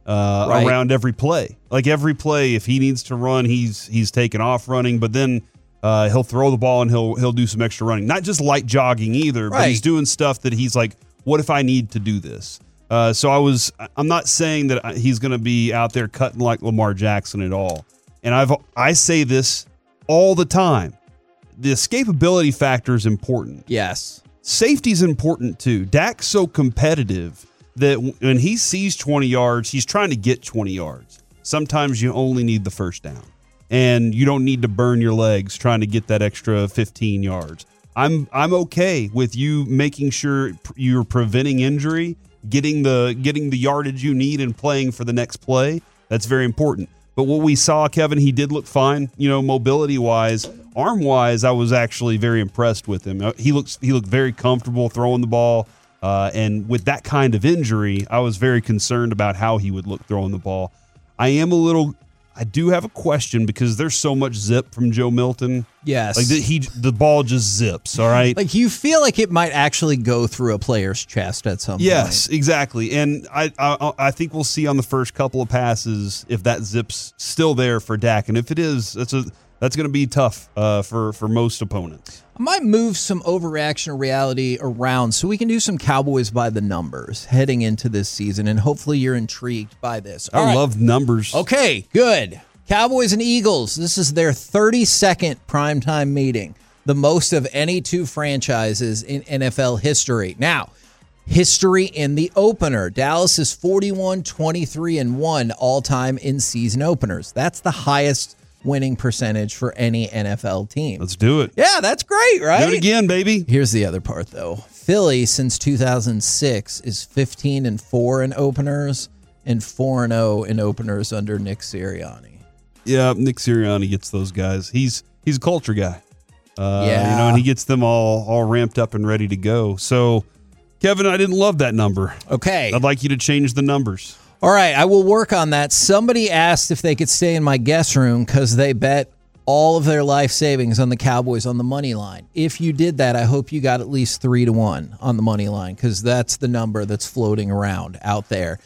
uh, Right. around every play. Like every play, if he needs to run, he's he's taking off running, but then uh, he'll throw the ball and he'll he'll do some extra running. Not just light jogging either, but he's Right. doing stuff that he's like, what if I need to do this? Uh, so I was, I'm not saying that he's going to be out there cutting like Lamar Jackson at all. And I've, I say this all the time. The escapability factor is important. Yes. Safety is important too. Dak's so competitive that when he sees twenty yards, he's trying to get twenty yards. Sometimes you only need the first down, and you don't need to burn your legs trying to get that extra fifteen yards. I'm I'm okay with you making sure you're preventing injury, getting the getting the yardage you need, and playing for the next play. That's very important. But what we saw, Kevin, he did look fine. You know, mobility wise, arm wise, I was actually very impressed with him. He looks he looked very comfortable throwing the ball. Uh, and with that kind of injury, I was very concerned about how he would look throwing the ball. I am a little, I do have a question because there's so much zip from Joe Milton. Yes. Like the, he, the ball just zips, all right? Like you feel like it might actually go through a player's chest at some Yes, point. exactly. And I, I I think we'll see on the first couple of passes if that zip's still there for Dak. And if it is, that's a that's going to be tough uh, for, for most opponents. I might move some overreaction reality around so we can do some Cowboys by the numbers heading into this season, and hopefully you're intrigued by this. All I right. love numbers. Okay, good. Cowboys and Eagles, this is their thirty-second primetime meeting, the most of any two franchises in N F L history. Now, history in the opener. Dallas is forty-one, twenty-three, and one all-time in season openers. That's the highest winning percentage for any N F L team. Let's do it. Yeah, that's great, right? Do it again, baby. Here's the other part, though. Philly, since two thousand six, is fifteen and four in openers and four and oh in openers under Nick Sirianni. Yeah, Nick Sirianni gets those guys. He's he's a culture guy. Uh, Yeah. You know, and he gets them all all ramped up and ready to go. So, Kevin, I didn't love that number. Okay. I'd like you to change the numbers. All right, I will work on that. Somebody asked if they could stay in my guest room because they bet all of their life savings on the Cowboys on the money line. If you did that, I hope you got at least three to one on the money line because that's the number that's floating around out there.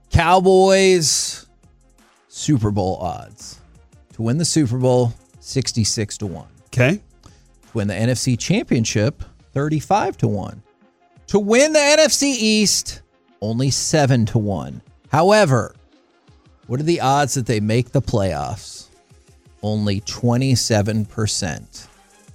Cowboys Super Bowl odds. To win the Super Bowl, sixty-six to one. Okay. To win the N F C Championship, thirty-five to one. To win the N F C East, only seven to one. However, what are the odds that they make the playoffs? Only twenty-seven percent.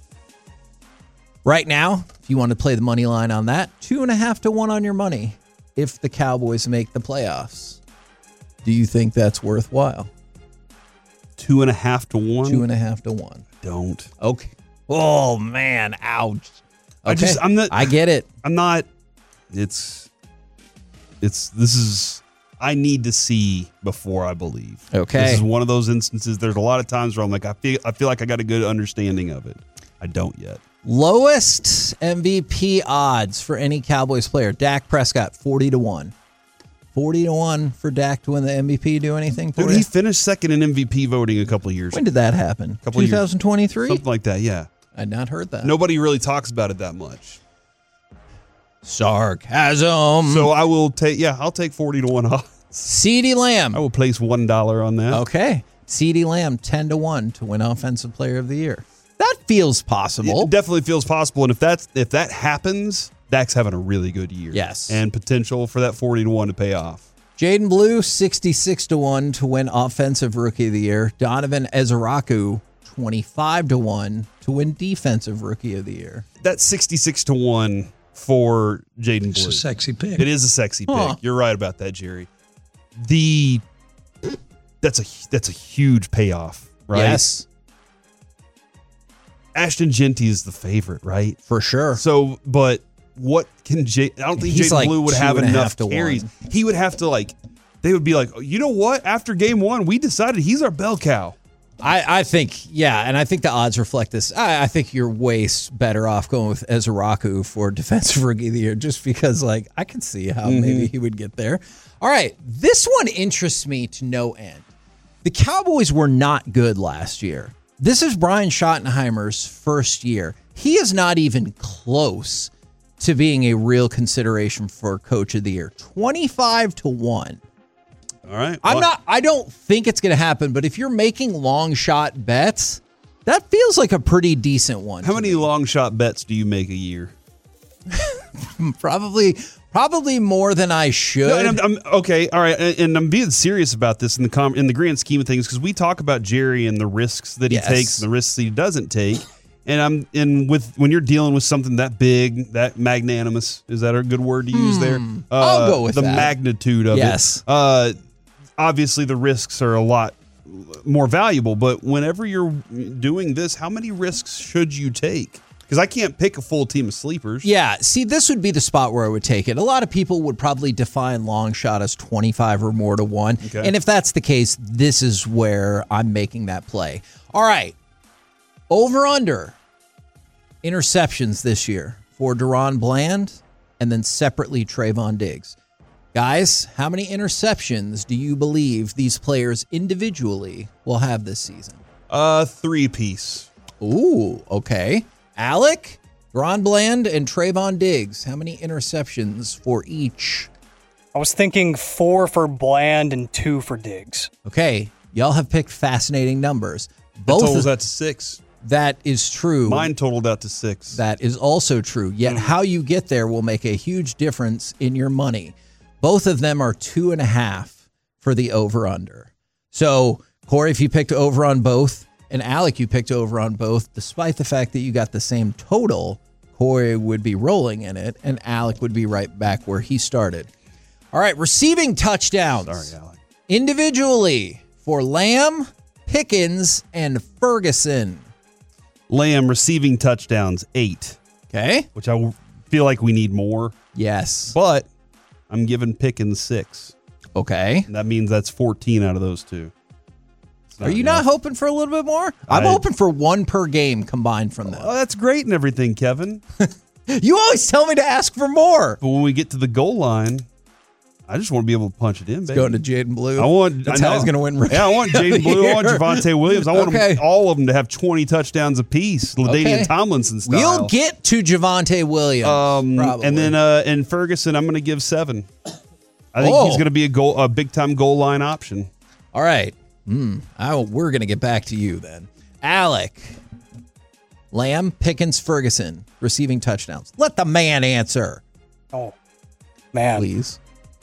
Right now, if you want to play the money line on that, two and a half to one on your money if the Cowboys make the playoffs. Do you think that's worthwhile? Two and a half to one? Two and a half to one. Don't. Okay. Oh, man. Ouch. Okay. I just, I'm not. I get it. I'm not. It's, it's, this is, I need to see before I believe. Okay. This is one of those instances. There's a lot of times where I'm like, I feel, I feel like I got a good understanding of it. I don't yet. Lowest M V P odds for any Cowboys player. Dak Prescott, forty to one. forty to one for Dak to win the M V P. Do anything for Dude, you? he finished second in M V P voting a couple of years When did that happen? Couple years. twenty twenty-three? Something like that, yeah. I had not heard that. Nobody really talks about it that much. Sarcasm. So I will take, yeah, I'll take forty to one odds. CeeDee Lamb. I will place one dollar on that. Okay. CeeDee Lamb, ten to one to win Offensive Player of the Year. That feels possible. It definitely feels possible. And if that's if that happens, Dak's having a really good year. Yes. And potential for that forty to one to pay off. Jaden Blue, sixty-six to one to win Offensive Rookie of the Year. Donovan Ezeraku, twenty-five to one to win Defensive Rookie of the Year. That's sixty-six to one for Jaden Blue. It's a sexy pick. It is a sexy pick. Huh. You're right about that, Jerry. The that's a that's a huge payoff, right? Yes, Ashton Genty is the favorite, right? for sure. So, but what can J? I don't think He's Jaden like Blue would two have and a enough half to carries. one. He would have to like. They would be like, oh, you know what? After game one, we decided he's our bell cow. I, I think, yeah, and I think the odds reflect this. I, I think you're way s- better off going with Ezeraku for Defensive Rookie of the Year just because, like, I can see how Mm-hmm. maybe he would get there. All right, this one interests me to no end. The Cowboys were not good last year. This is Brian Schottenheimer's first year. He is not even close to being a real consideration for Coach of the Year. twenty-five to one. All right. I'm Well, not, I don't think it's going to happen, but if you're making long shot bets, that feels like a pretty decent one. How to many me. long shot bets do you make a year? Probably, probably more than I should. No, and I'm, I'm, okay, all right, and, and I'm being serious about this in the com, in the grand scheme of things because we talk about Jerry and the risks that he Yes. takes and the risks that he doesn't take. And I'm in with when you're dealing with something that big, that magnanimous. Is that a good word to use there? Hmm. I'll go with the that. magnitude of Yes. it. Uh, obviously, the risks are a lot more valuable. But whenever you're doing this, how many risks should you take? Because I can't pick a full team of sleepers. Yeah, see, this would be the spot where I would take it. A lot of people would probably define long shot as twenty-five or more to one. Okay. And if that's the case, this is where I'm making that play. All right. Over under interceptions this year for Deron Bland and then separately Trayvon Diggs. Guys, how many interceptions do you believe these players individually will have this season? Uh, three piece. Ooh, okay. Alec, Deron Bland, and Trayvon Diggs. How many interceptions for each? I was thinking four for Bland and two for Diggs. Okay, y'all have picked fascinating numbers. That Both totals of, out to six. that is true. Mine totaled out to six. That is also true. Yet how you get there will make a huge difference in your money. Both of them are two and a half for the over-under. So, Corey, if you picked over on both, and Alec, you picked over on both, despite the fact that you got the same total, Corey would be rolling in it, and Alec would be right back where he started. All right, receiving touchdowns. Sorry, Alec. Individually for Lamb, Pickens, and Ferguson. Lamb receiving touchdowns, eight, Okay? which I w- feel like we need more, Yes. but I'm giving Pickens six. Okay. And that means that's fourteen out of those two. It's Are you not enough. hoping for a little bit more? I'm I- hoping for one per game combined from them. Oh, that's great and everything, Kevin. You always tell me to ask for more. But when we get to the goal line, I just want to be able to punch it in, baby. Going to Jaden Blue. I want. That's I how know. he's going to win. Rookie Yeah, I want of the Jaden Blue. I want Year. Javonte Williams. I want Okay. them, all of them to have twenty touchdowns apiece. LaDainian Okay. Tomlinson style. We'll get to Javonte Williams. Um, probably. and then uh, in Ferguson, I'm going to give seven. I think Oh. he's going to be a goal, a big time goal line option. All right. Hmm. I, we're going to get back to you then. Alec. Lamb, Pickens, Ferguson. Receiving touchdowns. Let the man answer, Oh, man. please.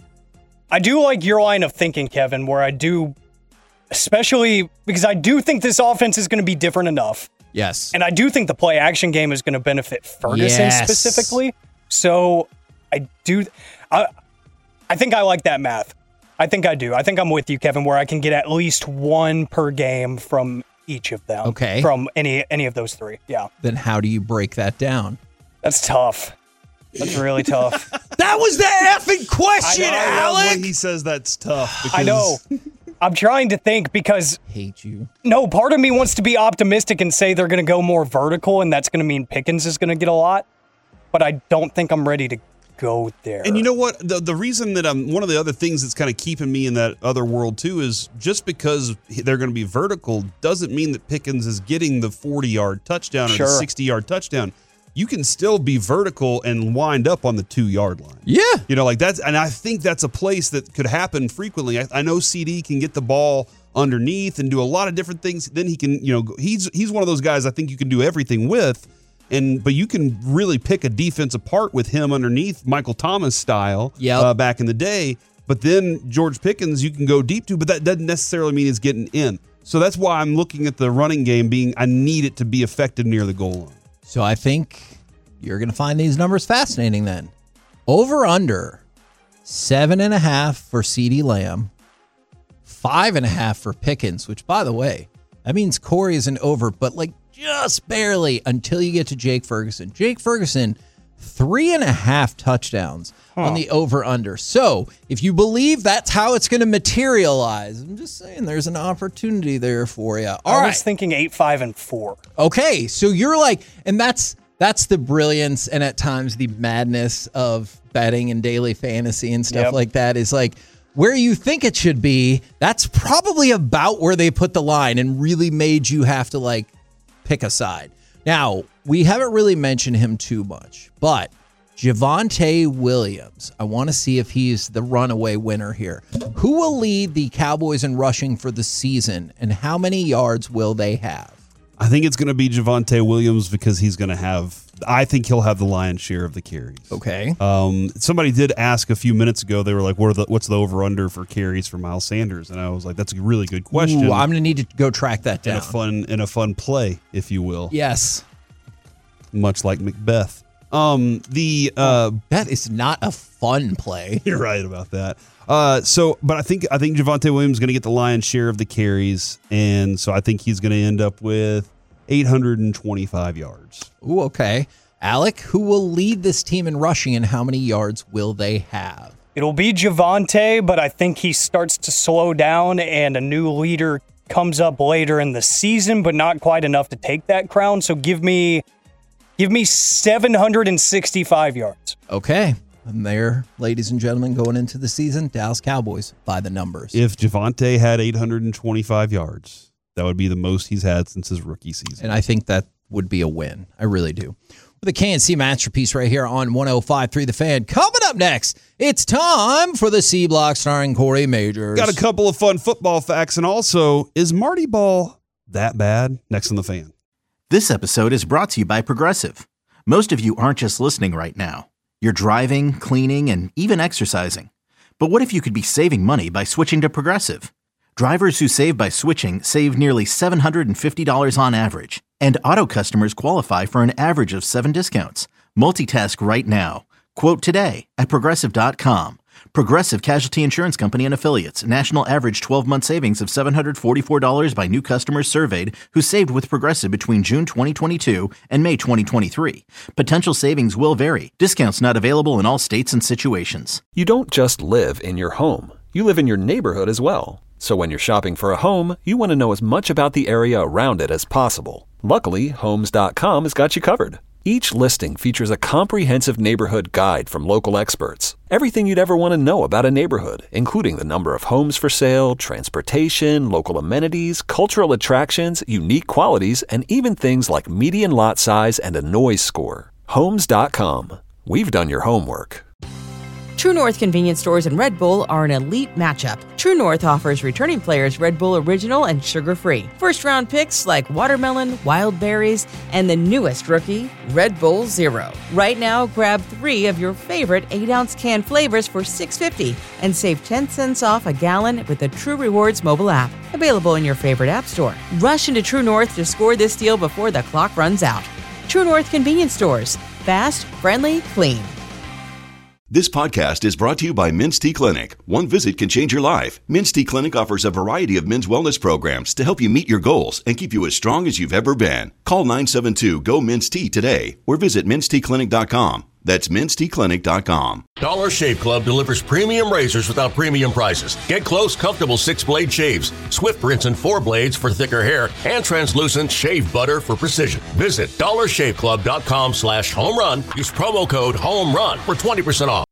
I do like your line of thinking, Kevin, where I do, especially because I do think this offense is going to be different enough. Yes. And I do think the play action game is going to benefit Ferguson Yes. specifically. So I do, I, I think I like that math. I think I do. I think I'm with you, Kevin, where I can get at least one per game from each of them. Okay. From any any of those three. Yeah. Then how do you break that down? That's tough. That's really tough. That was the effing question, I love when Alec. he says that's tough. I know. I'm trying to think because Hate you. no, part of me wants to be optimistic and say they're going to go more vertical, and that's going to mean Pickens is going to get a lot. But I don't think I'm ready to go there. And you know what? The the reason that I'm one of the other things that's kind of keeping me in that other world too is just because they're going to be vertical doesn't mean that Pickens is getting the forty yard touchdown or Sure. the sixty yard touchdown. You can still be vertical and wind up on the two yard line. Yeah. You know, like that's, and I think that's a place that could happen frequently. I, I know C D can get the ball underneath and do a lot of different things. Then he can, you know, go- he's he's one of those guys I think you can do everything with. And but you can really pick a defense apart with him underneath, Michael Thomas style, Yep. uh, back in the day. But then George Pickens, you can go deep to, but that doesn't necessarily mean it's getting in. So that's why I'm looking at the running game being, I need it to be effective near the goal line. So I think you're going to find these numbers fascinating then. Over under seven and a half for CeeDee Lamb, five and a half for Pickens, which by the way, that means Corey isn't over, but like just barely until you get to Jake Ferguson. Jake Ferguson, three and a half touchdowns on the over under. So if you believe that's how it's going to materialize, I'm just saying there's an opportunity there for you. All I right. was thinking eight, five, and four. Okay, so you're like, and that's that's the brilliance and at times the madness of betting and daily fantasy and stuff Yep. like that is like where you think it should be, that's probably about where they put the line and really made you have to like pick a side. Now, we haven't really mentioned him too much, but Javonte Williams. I want to see if he's the runaway winner here. Who will lead the Cowboys in rushing for the season, and how many yards will they have? I think it's going to be Javonte Williams because he's going to have, I think he'll have the lion's share of the carries. Okay. Um, somebody did ask a few minutes ago, they were like, what are the, what's the over-under for carries for Miles Sanders? And I was like, that's a really good question. Ooh, I'm going to need to go track that down. In a fun, in a fun play, if you will. Yes. Much like Macbeth. Um, the uh, That is not a fun play. You're right about that. Uh, so, but I think I think Javonte Williams is going to get the lion's share of the carries, and so I think he's going to end up with eight hundred twenty-five yards. Ooh, okay. Alec, who will lead this team in rushing, and how many yards will they have? It'll be Javonte, but I think he starts to slow down, and a new leader comes up later in the season, but not quite enough to take that crown. So give me, give me seven hundred sixty-five yards. Okay. And there, ladies and gentlemen, going into the season, Dallas Cowboys by the numbers. If Javonte had eight hundred twenty-five yards, that would be the most he's had since his rookie season. And I think that would be a win. I really do. With a K N C Masterpiece right here on one oh five point three The Fan. Coming up next, it's time for the C Block starring Corey Majors. Got a couple of fun football facts, and also, is Marty Ball that bad? Next on The Fan. This episode is brought to you by Progressive. Most of you aren't just listening right now. You're driving, cleaning, and even exercising. But what if you could be saving money by switching to Progressive? Drivers who save by switching save nearly seven hundred fifty dollars on average. And auto customers qualify for an average of seven discounts. Multitask right now. Quote today at Progressive dot com. Progressive Casualty Insurance Company and Affiliates. National average twelve-month savings of seven hundred forty-four dollars by new customers surveyed who saved with Progressive between June twenty twenty-two and May twenty twenty-three. Potential savings will vary. Discounts not available in all states and situations. You don't just live in your home. You live in your neighborhood as well. So when you're shopping for a home, you want to know as much about the area around it as possible. Luckily, Homes dot com has got you covered. Each listing features a comprehensive neighborhood guide from local experts. Everything you'd ever want to know about a neighborhood, including the number of homes for sale, transportation, local amenities, cultural attractions, unique qualities, and even things like median lot size and a noise score. Homes dot com. We've done your homework. True North convenience stores and Red Bull are an elite matchup. True North offers returning players Red Bull Original and sugar-free. First-round picks like watermelon, wild berries, and the newest rookie, Red Bull Zero. Right now, grab three of your favorite eight-ounce can flavors for six dollars and fifty cents and save ten cents off a gallon with the True Rewards mobile app. Available in your favorite app store. Rush into True North to score this deal before the clock runs out. True North convenience stores. Fast, friendly, clean. This podcast is brought to you by Men's T Clinic. One visit can change your life. Men's T Clinic offers a variety of men's wellness programs to help you meet your goals and keep you as strong as you've ever been. Call nine seven two, G O, M E N S T today or visit mens t clinic dot com. That's mens t clinic dot com. Dollar Shave Club delivers premium razors without premium prices. Get close, comfortable six-blade shaves, swift rinse and four blades for thicker hair, and translucent shave butter for precision. Visit dollar shave club dot com slash home run. Use promo code HOME RUN for twenty percent off.